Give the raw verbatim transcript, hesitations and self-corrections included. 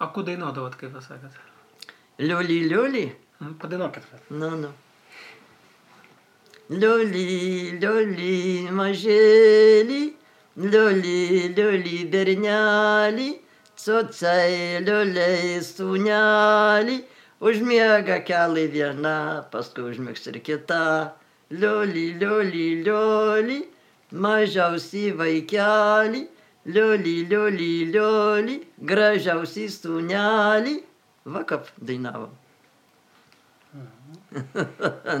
O kur dainuodavot, kaip pasakėt? Lioli, lioli. Padainuokit. Nu, nu. Lioli, lioli, mažėlį, lioli, lioli, bernelį, cocai, lioliai, sūnelį, užmiega kelai viena, paskui užmiegs ir kita. Lioli, lioli, lioli, mažiausiai vaikelį, lioli, lioli, lioli, gražiausiai sūnelį. Va kaip dainavom.